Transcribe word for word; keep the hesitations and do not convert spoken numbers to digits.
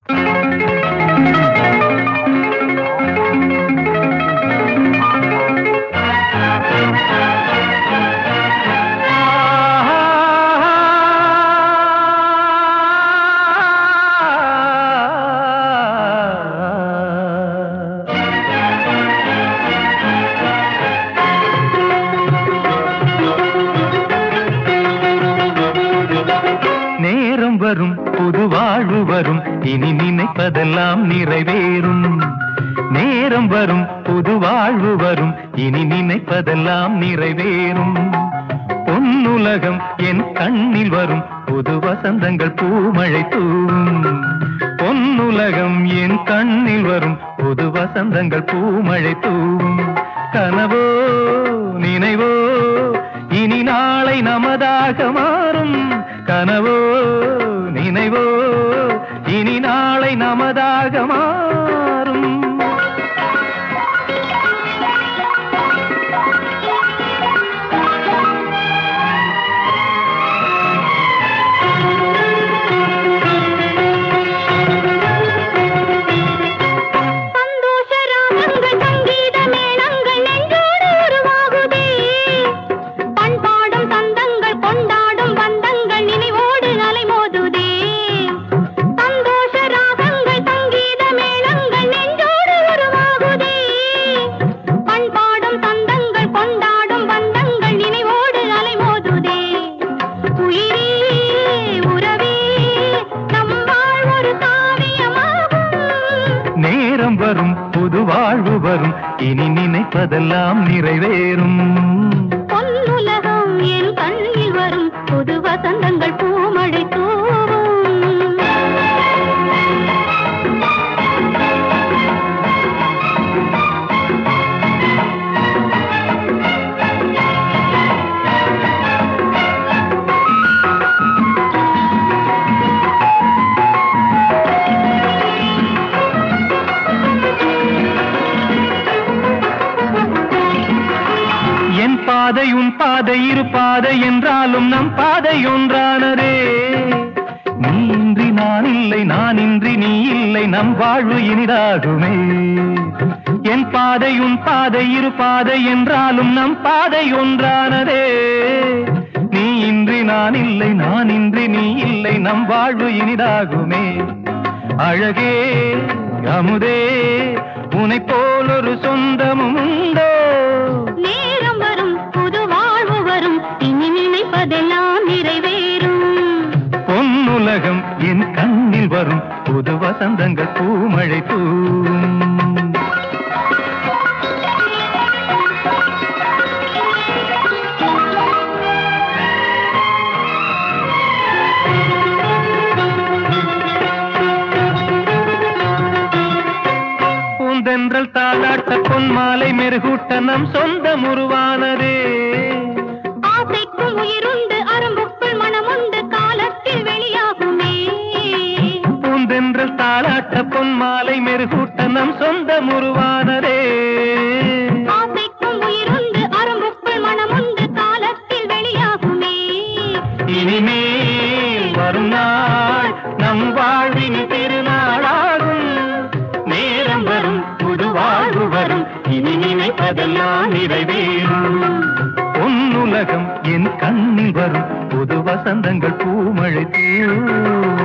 வரும் புது வாழ்வு வரும் இனி நினைப்பதெல்லாம் நிறைவேறும். நேரம் வரும் புது வாழ்வு வரும் இனி நினைப்பதெல்லாம் நிறைவேறும். பொன்னுலகம் என் கண்ணில் வரும் புது வசந்தங்கள் பூமழை தூவும். பொன்னுலகம் என் கண்ணில் வரும் புது வசந்தங்கள் பூமழை தூவும். கனவோ நினைவோ இனி நாளை நமதாக மாறும். கனவோ நினைவோ இனி நாளை நமதாக மாறும். நேரம் வரும் புது வாழ்வு வரும் இனி நினைப்பதெல்லாம் நிறைவேறும். பொன்னுலகம் என் கண்ணில் வரும் புது வசந்தங்கள் பூமழை தூவும். என் பாதை உன் பாதை இரு பாதை என்றாலும் நம் பாதை ஒன்றானதே. நீ இன்றி நான் இல்லை நான் இன்றி நீ இல்லை நம் வாழ்வு இனிதாகுமே. என் பாதை உன் பாதை இரு பாதை என்றாலும் நம் பாதை ஒன்றானதே. நீ இன்றி நான் இல்லை நான் இன்றி நீ இல்லை நம் வாழ்வு இனிதாகுமே. அழகே அமுதே உனை போல் ஒரு சொந்தமும் உண்டோ. நேரம் வரும் புது வாழ்வு வரும் இனி நினைப்பதெல்லாம் நிறைவேறும். பொன்னுலகம் என் கண்ணில் வரும் புது வசந்தங்கள் பூமழை தூவும். பூந்தென்றல் தாளாட்ட பொன் மாலை மெருகூட்ட நம் சொந்தம் உருவானதே. ஆசைக்கும் உயிருண்டு அரும்புக்குள் மனமுண்டு காலத்தில் வெளியாகுமே. பூந்தென்றல் தாளாட்ட பொன் மாலை மெருகூட்ட நம் சொந்தம் உருவானதே. ஆசைக்கும் உயிருண்டு அரும்புக்குள் மனமுண்டு காலத்தில் வெளியாகுமே. இனிமேல் வரும் நாள் நம் வாழ்வின் திருநாளாகும். நேரம் வரும் புது வாழ்வு வரும் இனி நினைப்பதெல்லாம் நிறைவேறும். பொன்னுலகம் என் கண்ணில் வரும் புது வசந்தங்கள் பூமழை தூவும்.